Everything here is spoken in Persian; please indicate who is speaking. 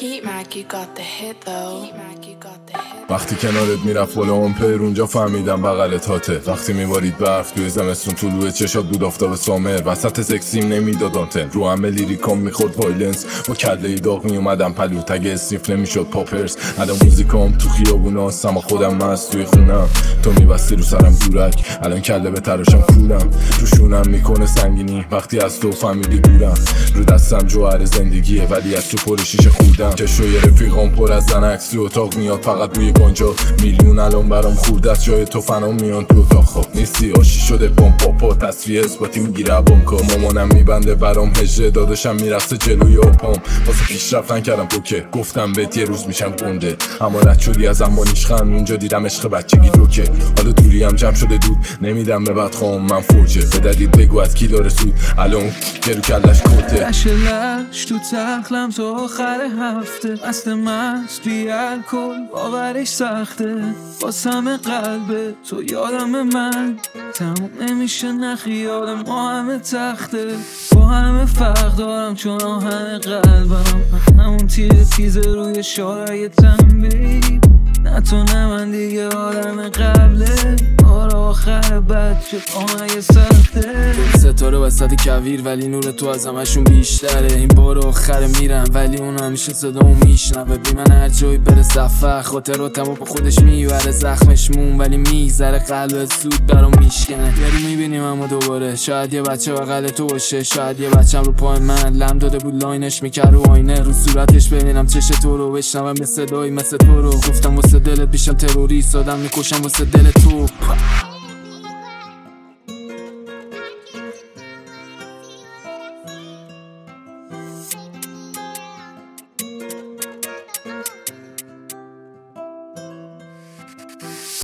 Speaker 1: وقتی کنارت میرفت بالا امپر اونجا فهمیدم بغلت هاته. وقتی میبارید برف توی زمستون طلوع چشات بود آفتاب سامر. وسط سکسیم نمیداد آنتن رو همه لیریکام میخورد وایلنس. با کله داغ میومدم پلو تگ اسنیف نمیشد پاپرز. الان موزیکام تو خیابوناست اما خودم مست توی خونم. تو میبستی رو سرم دورک الان کله به تراشم کورم. روشونم میکنه سنگینی وقتی از تو فهمیدی دورم. رو دستم جوهر زندگیه ولی از تو پر شیشه خودم. چشوی رفیقام پر از زنکس تو اتاق میاد فقط بوی گنجا. میلیون الان برام خورد از جای تو فنا میان تو اتاق خواب نیستی. آشی شده بام پاپا تصفیه اثباتی میگیره بانکا. مامانم میبنده برام هجره داداشم میرسه جلوی اپام. واسه پیشرفت نکردم تو که گفتم بهت یه روز میشم گنده. اما رد شدی از انبانیش خند اونجا دیدم عشق بچگی دوکه. حالا دوری هم جمع شده دود نمیدم به بدخوام من فرجه. به دلیل بگو از کی داره سود الان گرو کلش کته.
Speaker 2: لش تو تخلم تو آخر هفته مست مست بی الکل باورش سخته. واسم قلبه تو یادم من تموم نمیشه نه خیال ما همه تخته. با همه فرق دارم چون آهن قلبم همون تیزه روی شارع تنبیل. نه تو نه من دیگه آدم قبله بار آخر بد شد آهنگ سخته.
Speaker 3: ستاره وسط کویر ولی نور تو از همشون بیشتره. این بار آخر میرم ولی اون همیشه صدامو میشنوه. بی من هر جایی بره سفر خاطراتمو با خودش میبره. زخمش مون ولی میگذره قلب سود برام میشکنه. یارو میبینیم اما دوباره شاید یه بچه بغل تو باشه. شاید یه بچم رو پای من لم داده بود لاینش میکرد رو آینه. رو صورتش ببینم چش تو رو بشنوم یه صدایی مثل تو رو. گفتم واسه دلت میشم تروریست آدم میکشم واسه دل تو.